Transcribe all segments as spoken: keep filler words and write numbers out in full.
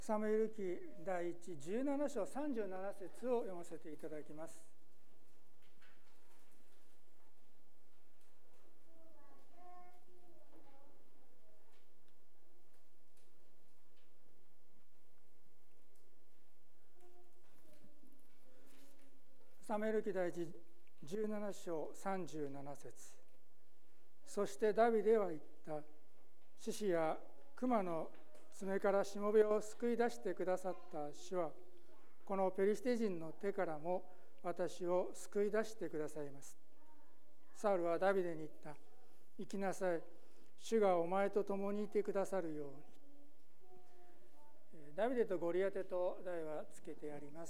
サムエル記第一じゅうなな章さんじゅうなな節を読ませていただきます。サムエル記第一じゅうなな章さんじゅうなな節。そしてダビデは言った。獅子や熊の爪からしもべを救い出してくださった主は、このペリシテ人の手からも私を救い出してくださいます。サウルはダビデに言った。行きなさい。主がお前と共にいてくださるように。ダビデとゴリアテと題はつけてあります。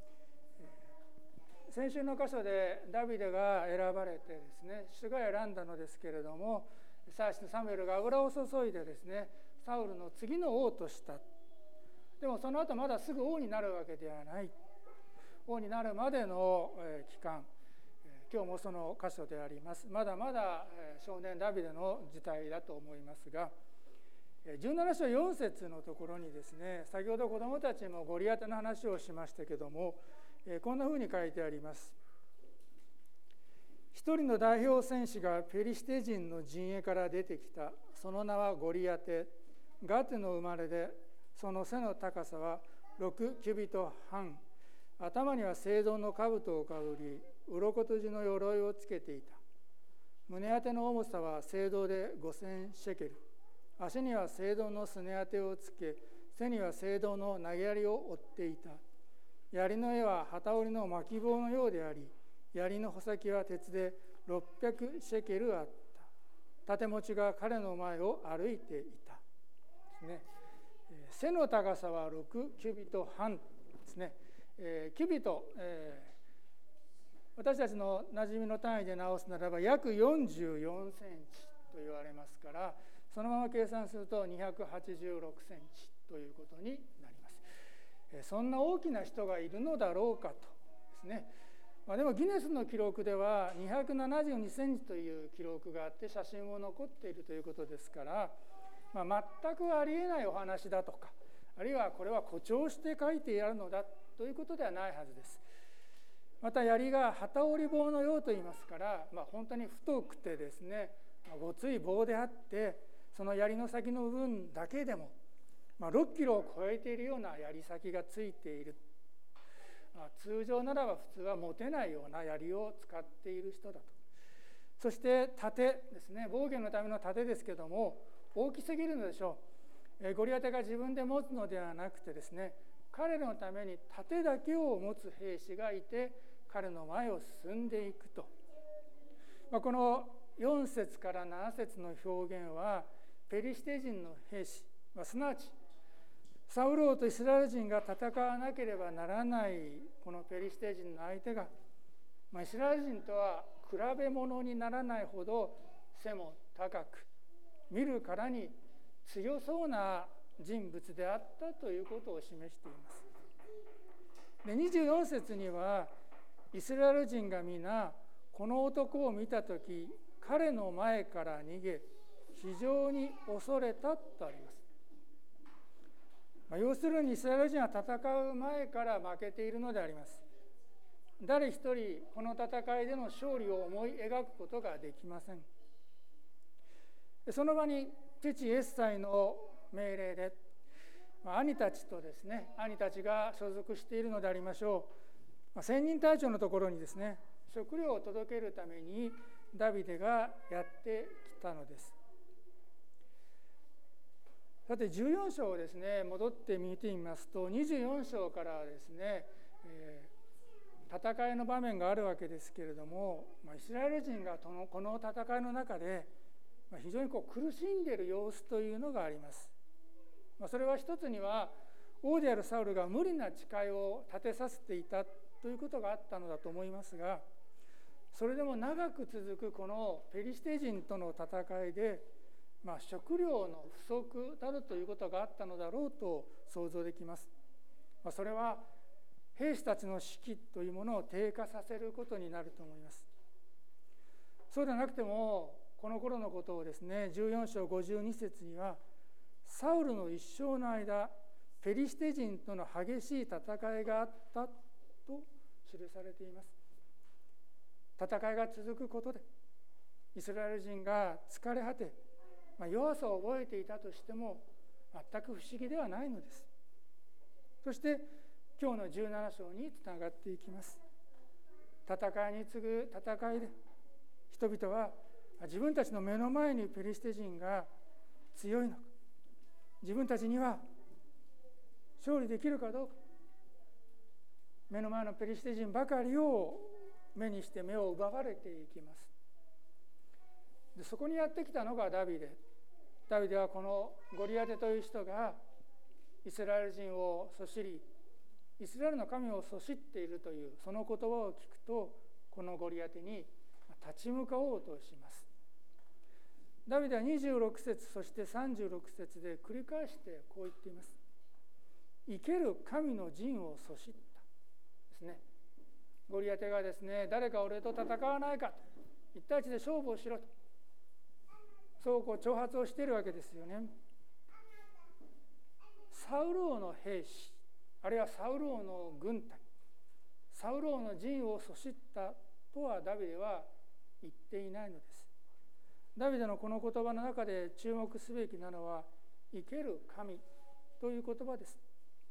先週の箇所でダビデが選ばれてですね、主が選んだのですけれども、祭司のサムエルが油を注いでですね、サウルの次の王とした。でもその後まだすぐ王になるわけではない。王になるまでの期間、今日もその箇所であります。まだまだ少年ダビデの時代だと思いますが、じゅうなな章よん節のところにですね、先ほど子どもたちもゴリアテの話をしましたけども、こんなふうに書いてあります。一人の代表戦士がペリシテ人の陣営から出てきた。その名はゴリアテ。ガテの生まれで、その背の高さはろくキュビト半。頭には青銅の兜をかぶり、鱗綴の鎧をつけていた。胸当ての重さは青銅で五千シェケル。足には青銅のすね当てをつけ、背には青銅の投げ槍を負っていた。槍の絵は機織りの巻棒のようであり、槍の穂先は鉄でろっぴゃくシェケルあった。盾持ちが彼の前を歩いていた。ですね、背の高さはろくキュビト半ですね。えー、キュビト、えー、私たちの馴染みの単位で直すならば約よんじゅうよんセンチと言われますから、そのまま計算するとにひゃくはちじゅうろくセンチということになります。えー、そんな大きな人がいるのだろうかとですね。まあ、でもギネスの記録ではにひゃくななじゅうにセンチという記録があって写真も残っているということですから、まあ、全くありえないお話だとか、あるいはこれは誇張して書いてあるのだということではないはずです。また槍が機織り棒のようといいますから、まあ、本当に太くてですね、ごつい棒であって、その槍の先の部分だけでも、まあ、ろっキロを超えているような槍先がついている。通常ならば普通は持てないような槍を使っている人だと。そして盾ですね、防御のための盾ですけども大きすぎるのでしょう。ゴリアテが自分で持つのではなくてですね、彼のために盾だけを持つ兵士がいて彼の前を進んでいくと。まあ、このよん節からなな節の表現はペリシテ人の兵士、まあ、すなわちサウル王とイスラエル人が戦わなければならないこのペリシテ人の相手が、まあ、イスラエル人とは比べ物にならないほど背も高く、見るからに強そうな人物であったということを示しています。でにじゅうよん節にはイスラエル人が皆この男を見たとき彼の前から逃げ非常に恐れたとあります。要するにイスラエル人は戦う前から負けているのであります。誰一人この戦いでの勝利を思い描くことができません。その場に父エッサイの命令で兄たちとですね、兄たちが所属しているのでありましょう。千人隊長のところにですね、食料を届けるためにダビデがやってきたのです。さてじゅうよん章をですね戻って見てみますと、にじゅうよん章からですね、えー、戦いの場面があるわけですけれども、まあ、イスラエル人がこの、この戦いの中で、まあ、非常にこう苦しんでいる様子というのがあります。まあ、それは一つには王であるサウルが無理な誓いを立てさせていたということがあったのだと思いますが、それでも長く続くこのペリシテ人との戦いでまあ、食料の不足などということがあったのだろうと想像できます。まあ、それは兵士たちの士気というものを低下させることになると思います。そうでなくてもこの頃のことをですね、じゅうよん章ごじゅうに節にはサウルの一生の間ペリシテ人との激しい戦いがあったと記されています。戦いが続くことでイスラエル人が疲れ果て、まあ、弱さを覚えていたとしても全く不思議ではないのです。そして今日のじゅうなな章につながっていきます。戦いに次ぐ戦いで人々は自分たちの目の前にペリシテ人が強いのか、自分たちには勝利できるかどうか、目の前のペリシテ人ばかりを目にして目を奪われていきます。でそこにやってきたのがダビデ。ダビデはこのゴリアテという人がイスラエル人をそしり、イスラエルの神をそしっているというその言葉を聞くと、このゴリアテに立ち向かおうとします。ダビデはにじゅうろく節そしてさんじゅうろく節で繰り返してこう言っています。生ける神の陣をそしったですね。ゴリアテがですね、誰か俺と戦わないかと、一対一で勝負をしろと、そうこう挑発をしているわけですよね。サウル王の兵士、あるいはサウル王の軍隊、サウル王の陣をそしったとはダビデは言っていないのです。ダビデのこの言葉の中で注目すべきなのは、生ける神という言葉です。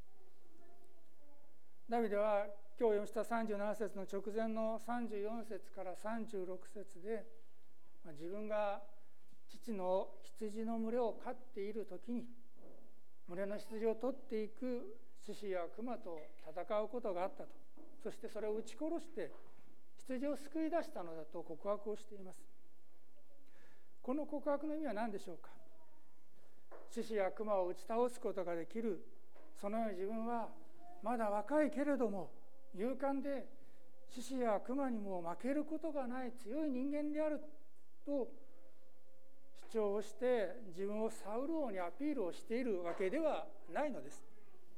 ダビデは今日読みしたさんじゅうなな節の直前のさんじゅうよん節からさんじゅうろく節で、自分が父の羊の群れを飼っている時に群れの羊を取っていく獅子や熊と戦うことがあったと、そしてそれを撃ち殺して羊を救い出したのだと告白をしています。この告白の意味は何でしょうか。獅子や熊を打ち倒すことができる、そのように自分はまだ若いけれども勇敢で獅子や熊にも負けることがない強い人間であると主張をして自分をサウル王にアピールをしているわけではないのです。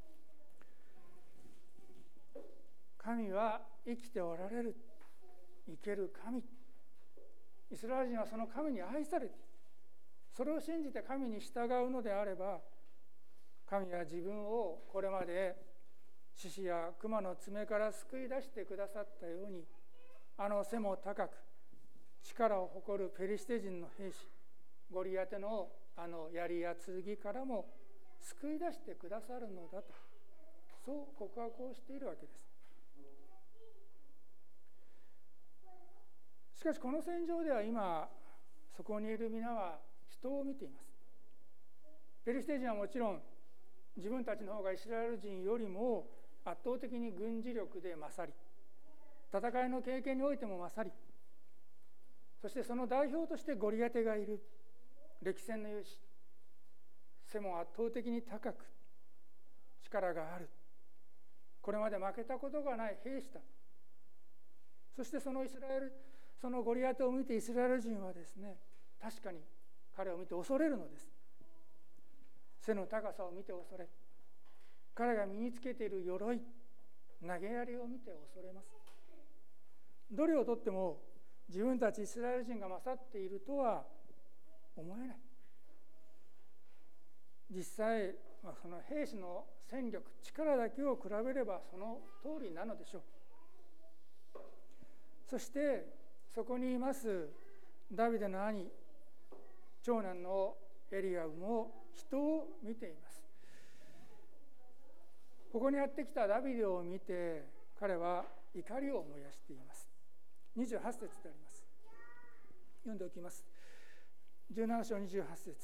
神は生きておられる、生ける神。イスラエル人はその神に愛されて、それを信じて神に従うのであれば、神は自分をこれまで獅子や熊の爪から救い出してくださったように、あの背も高く力を誇るペリシテ人の兵士ゴリアテのあの槍や剣からも救い出してくださるのだと、そう告白をしているわけです。しかしこの戦場では今そこにいる皆は人を見ています。ペリシテ人はもちろん自分たちの方がイスラエル人よりも圧倒的に軍事力で勝り、戦いの経験においても勝り、そしてその代表としてゴリアテがいる。歴戦の勇士、背も圧倒的に高く力がある、これまで負けたことがない兵士だ。そしてそのイスラエルそのゴリアテを見てイスラエル人はですね、確かに彼を見て恐れるのです。背の高さを見て恐れ、彼が身につけている鎧、投げ槍を見て恐れます。どれをとっても自分たちイスラエル人が勝っているとは思えない。実際、その兵士の戦力、力だけを比べればその通りなのでしょう。そしてそこにいますダビデの兄、長男のエリアブも人を見ています。ここにやってきたダビデを見て彼は怒りを燃やしています。にじゅうはち節であります。読んでおきます。じゅうなな章にじゅうはち節。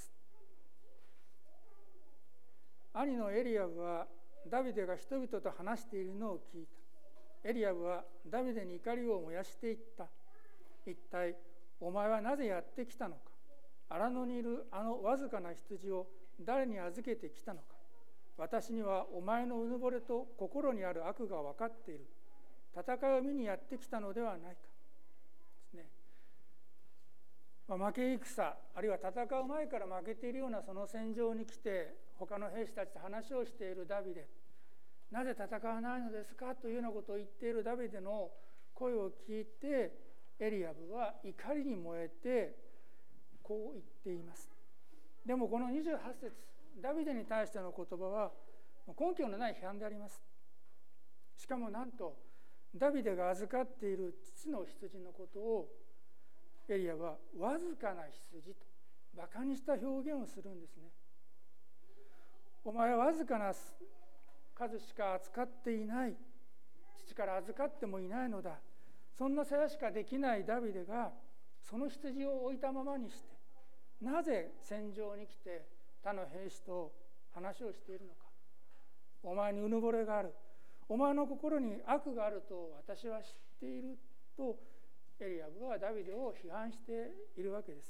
兄のエリアブはダビデが人々と話しているのを聞いた。エリアブはダビデに怒りを燃やしていった。一体お前はなぜやってきたのか。荒野にいるあのわずかな羊を誰に預けてきたのか。私にはお前のうぬぼれと心にある悪が分かっている。戦いを見にやってきたのではないか。ですね。まあ、負け戦、あるいは戦う前から負けているようなその戦場に来て他の兵士たちと話をしているダビデ、なぜ戦わないのですかというようなことを言っているダビデの声を聞いて、エリアブは怒りに燃えてこう言っています。でもこのにじゅうはち節、ダビデに対しての言葉は根拠のない批判であります。しかもなんとダビデが預かっている父の羊のことをエリアはわずかな羊と馬鹿にした表現をするんですね。お前はわずかな数しか扱っていない、父から預かってもいないのだ、そんな世話しかできないダビデがその羊を置いたままにして、なぜ戦場に来て他の兵士と話をしているのか。お前にうぬぼれがある、お前の心に悪があると私は知っているとエリアブはダビデを批判しているわけです。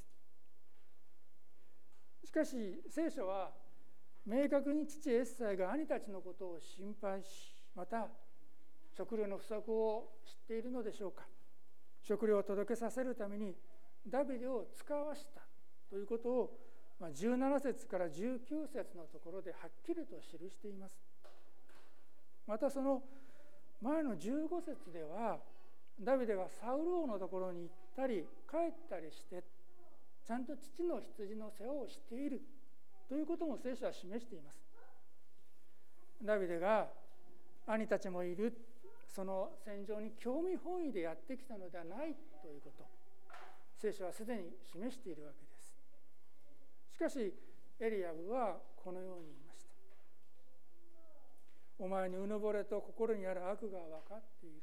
しかし聖書は明確に父エッサイが兄たちのことを心配し、また食料の不足を知っているのでしょうか。食料を届けさせるためにダビデを使わしたということをじゅうなな節からじゅうきゅう節のところではっきりと記しています。またその前のじゅうご節ではダビデがサウル王のところに行ったり帰ったりしてちゃんと父の羊の世話をしているということも聖書は示しています。ダビデが兄たちもいるその戦場に興味本位でやってきたのではないということ、聖書はすでに示しているわけです。しかしエリアブはこのように言いました。お前にうぬぼれと心にある悪が分かっている。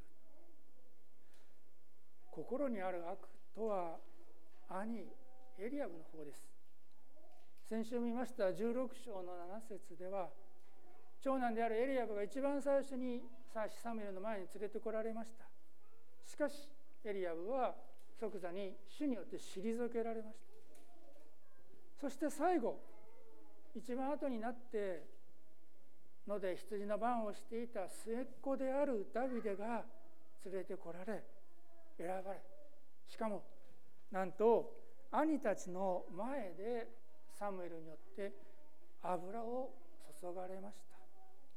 心にある悪とは兄エリアブの方です。先週見ましたじゅうろく章のなな節では、長男であるエリアブが一番最初に祭司サムエルの前に連れてこられました。しかしエリアブは即座に主によって退けられました。そして最後、一番後になって野で羊の番をしていた末っ子であるダビデが連れてこられ選ばれ、しかもなんと兄たちの前でサムエルによって油を注がれました。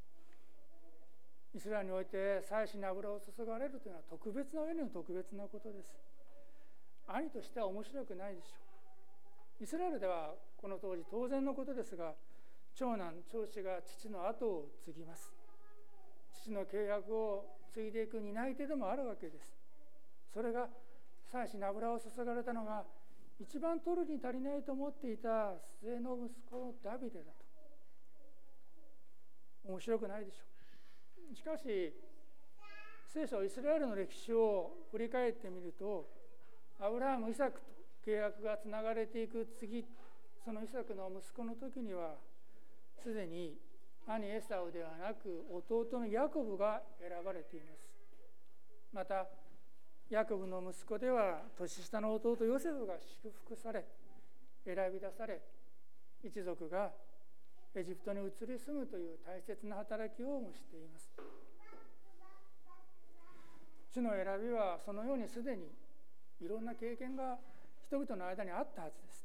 イスラエルにおいて祭司に油を注がれるというのは特別な上に特別なことです。兄としては面白くないでしょう。イスラエルではこの当時当然のことですが、長男長子が父の後を継ぎます。父の契約を継いでいく担い手でもあるわけです。それが祭司に油を注がれたのが一番取るに足りないと思っていた末の息子のダビデだと。面白くないでしょう。しかし聖書イスラエルの歴史を振り返ってみると、アブラハムイサクと契約がつながれていく次、そのイサクの息子の時にはすでに兄エサウではなく弟のヤコブが選ばれています。またヤコブの息子では年下の弟ヨセフが祝福され選び出され、一族がエジプトに移り住むという大切な働きをもしています。主の選びはそのようにすでにいろんな経験が人々の間にあったはずです。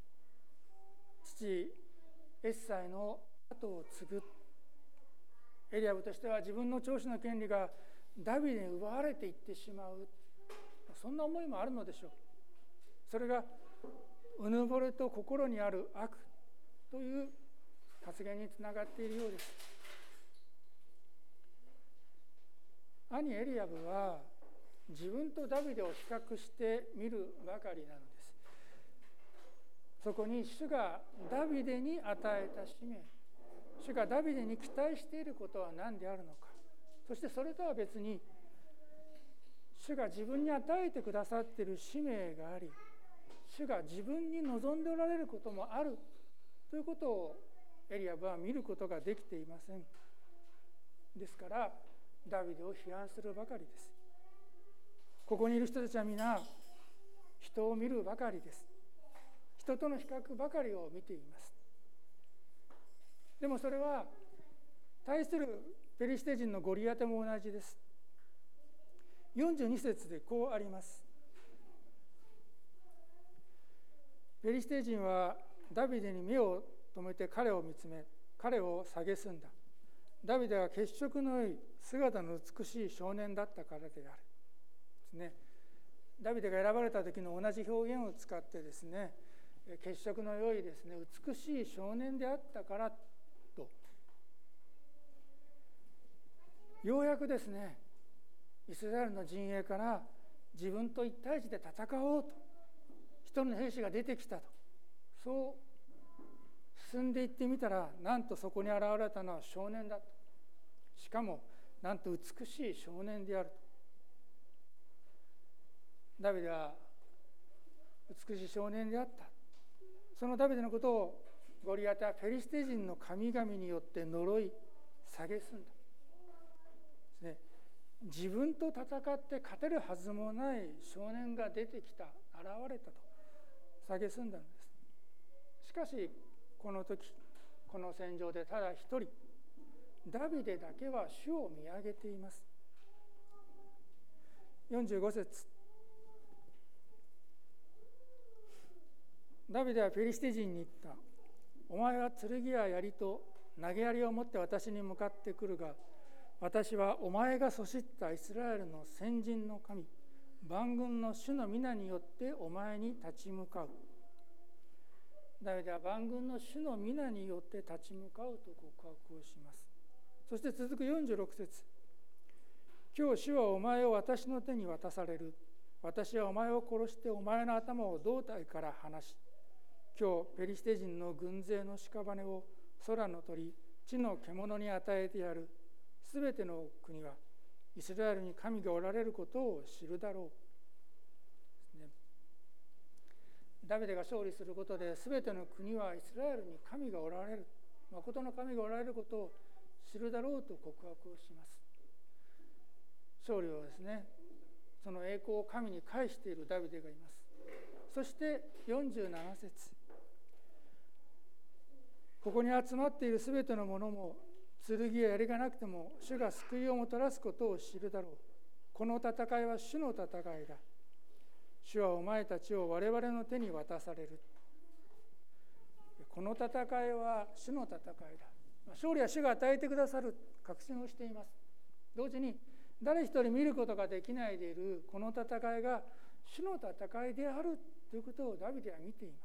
父エッサイの後を継ぐ、エリアブとしては自分の長子の権利がダビデに奪われていってしまう、そんな思いもあるのでしょう。それがうぬぼれと心にある悪という発言につながっているようです。兄エリアブは自分とダビデを比較してみるばかりなのです。そこに主がダビデに与えた使命、主がダビデに期待していることは何であるのか、そしてそれとは別に主が自分に与えてくださっている使命があり、主が自分に望んでおられることもあるということをエリアブは見ることができていません。ですからダビデを批判するばかりです。ここにいる人たちは皆人を見るばかりです。人との比較ばかりを見ています。でもそれは対するペリシテ人のゴリアテも同じです。よんじゅうに節でこうあります。ペリシテ人はダビデに目を留めて彼を見つめ、彼を蔑んだ。ダビデは血色の良い姿の美しい少年だったからである。ですね。ダビデが選ばれた時の同じ表現を使ってですね、血色の良いですね、美しい少年であったからとようやくですね、イスラエルの陣営から自分と一対一で戦おうと一人の兵士が出てきたと、そう進んでいってみたら、なんとそこに現れたのは少年だと。しかもなんと美しい少年であると。ダビデは美しい少年であった。そのダビデのことをゴリアテはペリシテ人の神々によって呪い蔑んだですね。自分と戦って勝てるはずもない少年が出てきた、現れたと蔑んだのです。しかしこの時、この戦場でただ一人、ダビデだけは主を見上げています。よんじゅうご節、ダビデはペリシテ人に言った。お前は剣や槍と投げ槍を持って私に向かってくるが、私はお前がそしったイスラエルの先人の神、万軍の主の皆によってお前に立ち向かう。ダビデは万軍の主の皆によって立ち向かうと告白をします。そして続くよんじゅうろく節、今日主はお前を私の手に渡される。私はお前を殺してお前の頭を胴体から離し、今日ペリシテ人の軍勢の屍を空の鳥、地の獣に与えてやる。すべての国はイスラエルに神がおられることを知るだろう。ね、ダビデが勝利することで、すべての国はイスラエルに神がおられる、誠の神がおられることを知るだろうと告白をします。勝利をですね、その栄光を神に返しているダビデがいます。そしてよんじゅうなな節、ここに集まっているすべてのものも剣や槍がなくても主が救いをもたらすことを知るだろう。この戦いは主の戦いだ。主はお前たちを我々の手に渡される。この戦いは主の戦いだ。勝利は主が与えてくださる確信をしています。同時に誰一人見ることができないでいるこの戦いが主の戦いであるということをダビデは見ています。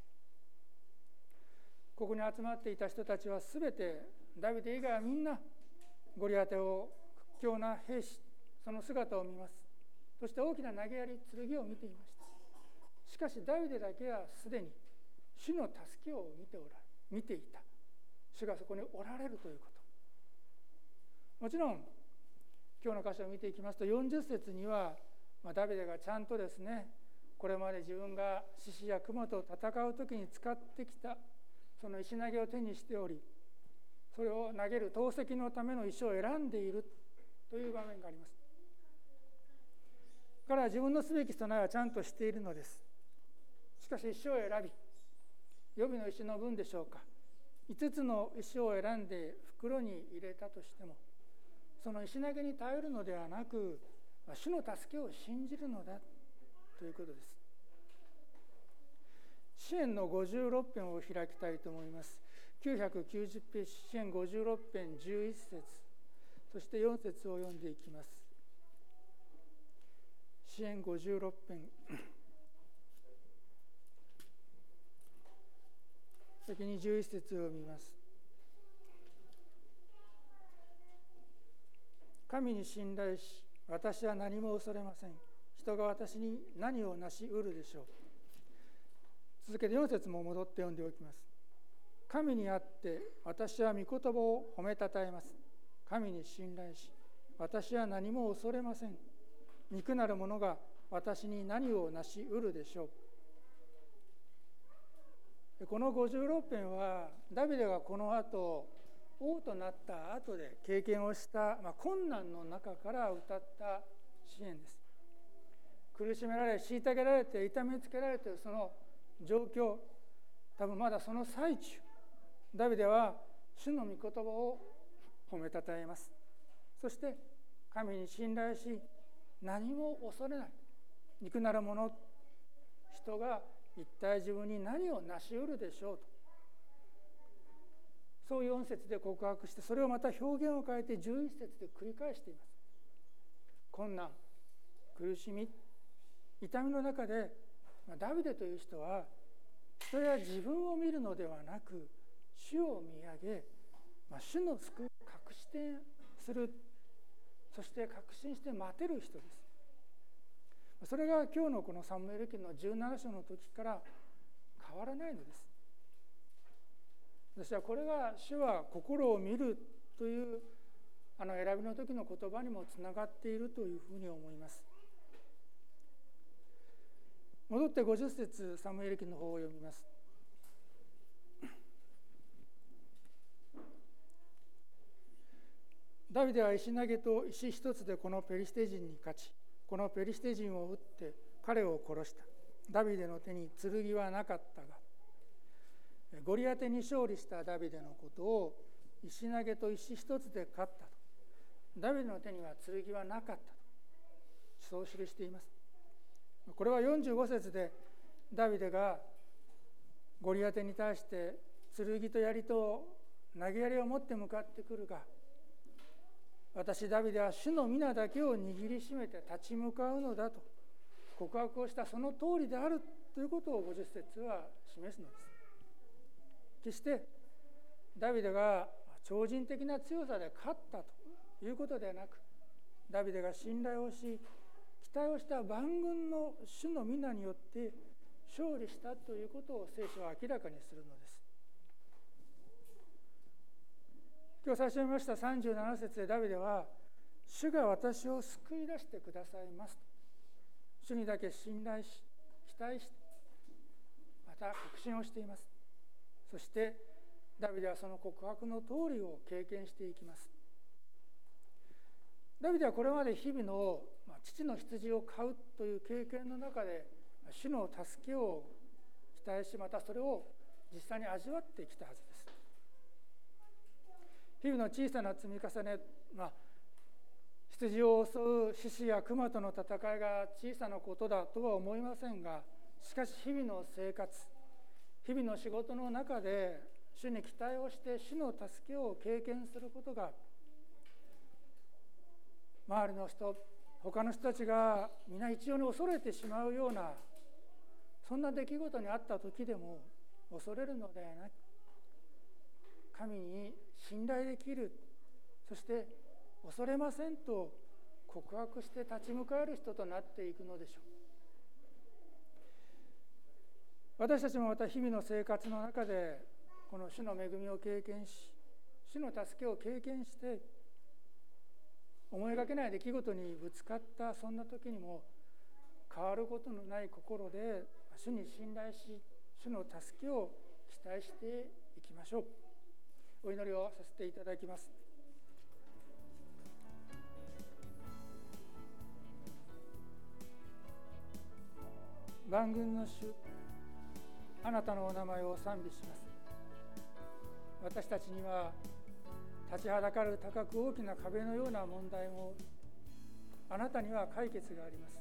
ここに集まっていた人たちはすべてダビデ以外はみんなゴリアテを屈強な兵士、その姿を見ます。そして大きな投げ槍、剣を見ていました。しかしダビデだけはすでに主の助けを見ておら見ていた。主がそこにおられるということ。もちろん今日の箇所を見ていきますとよんじゅう節には、まあ、ダビデがちゃんとですね、これまで自分が獅子や熊と戦う時に使ってきたその石投げを手にしており、それを投げる投石のための石を選んでいるという場面があります。彼は自分のすべき備えはちゃんとしているのです。しかし石を選び、予備の石の分でしょうか、いつつの石を選んで袋に入れたとしても、その石投げに頼るのではなく、主の助けを信じるのだということです。詩編のごじゅうろく編を開きたいと思います。きゅうひゃくきゅうじゅうページ、詩編ごじゅうろく編じゅういち節、そしてよん節を読んでいきます。詩編ごじゅうろく編先にじゅういち節を読みます。神に信頼し、私は何も恐れません。人が私に何をなし得るでしょう。続けてよん節も戻って読んでおきます。神にあって私は御言葉を褒めたたえます。神に信頼し、私は何も恐れません。肉なる者が私に何をなし得るでしょう。このごじゅうろく編はダビデがこの後王となった後で経験をした、まあ、困難の中から歌った詩篇です。苦しめられ、虐げられて、痛めつけられているその状況、多分まだその最中、ダビデは主の御言葉を褒めたたえます。そして神に信頼し、何も恐れない。肉なる者、人が一体自分に何を成し得るでしょうと、そうよん節で告白して、それをまた表現を変えてじゅういち節で繰り返しています。困難、苦しみ、痛みの中で、ダビデという人は人や自分を見るのではなく、主を見上げ、主の救いを確信するそして確信して待てる人です。それが今日のこのサムエル記のじゅうなな章の時から変わらないのです。私はこれが主は心を見るというあの選びの時の言葉にもつながっているというふうに思います。戻ってごじゅっ節サムエル記の方を読みます。ダビデは石投げと石一つでこのペリシテ人に勝ち、このペリシテ人を撃って彼を殺した。ダビデの手に剣はなかったが、ゴリアテに勝利したダビデのことを石投げと石一つで勝ったと。ダビデの手には剣はなかったと、そう記しています。これはよんじゅうご節でダビデがゴリアテに対して剣と槍と投げ槍を持って向かってくるが、私ダビデは主の皆だけを握りしめて立ち向かうのだと告白をしたその通りであるということをごじゅっ節は示すのです。決してダビデが超人的な強さで勝ったということではなく、ダビデが信頼をし期待をした万軍の主の皆によって勝利したということを聖書は明らかにするのです。今日最初に読みましたさんじゅうなな節でダビデは主が私を救い出してくださいますと、主にだけ信頼し期待しまた確信をしています。そしてダビデはその告白の通りを経験していきます。ダビデはこれまで日々の父の羊を飼うという経験の中で主の助けを期待し、またそれを実際に味わってきたはずです。日々の小さな積み重ね、まあ、羊を襲う獅子や熊との戦いが小さなことだとは思いませんが、しかし日々の生活、日々の仕事の中で主に期待をして主の助けを経験することが、周りの人、他の人たちが皆一様に恐れてしまうような、そんな出来事にあった時でも恐れるのではなく、神に信頼できる、そして恐れませんと告白して立ち向かえる人となっていくのでしょう。私たちもまた日々の生活の中でこの主の恵みを経験し、主の助けを経験して思いがけない出来事にぶつかった、そんな時にも変わることのない心で主に信頼し、主の助けを期待していきましょう。お祈りをさせていただきます。万軍の主、あなたのお名前を賛美します。私たちには立ちはだかる高く大きな壁のような問題もあなたには解決があります。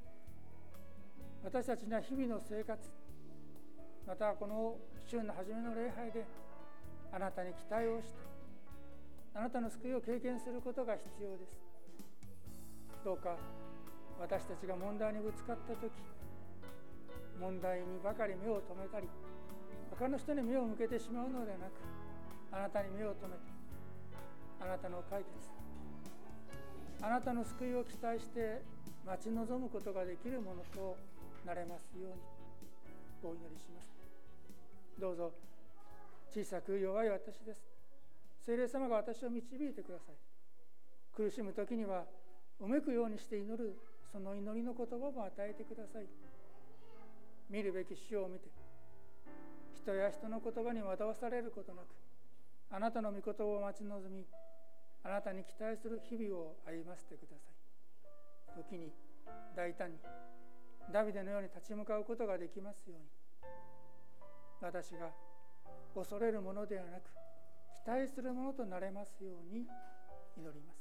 私たちには日々の生活、またこの週の初めの礼拝であなたに期待をして、あなたの救いを経験することが必要です。どうか私たちが問題にぶつかったとき、問題にばかり目を留めたり、他の人に目を向けてしまうのではなく、あなたに目を留めて、あなたの解決、あなたの救いを期待して待ち望むことができるものとなれますようにお祈りします。どうぞ小さく弱い私です。聖霊様が私を導いてください。苦しむ時にはうめくようにして祈る、その祈りの言葉も与えてください。見るべき主を見て、人や人の言葉に惑わされることなく、あなたの御言葉を待ち望み、あなたに期待する日々を歩ませてください。時に大胆にダビデのように立ち向かうことができますように、私が恐れるものではなく期待するものとなれますように祈ります。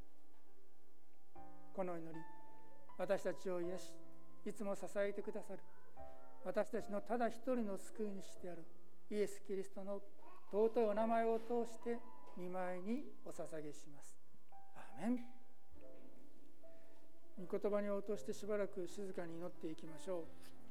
この祈り、私たちを癒し、いつも支えてくださる私たちのただ一人の救い主であるイエス・キリストの尊いお名前を通して御前にお捧げします。アーメン。御言葉に応答してしばらく静かに祈っていきましょう。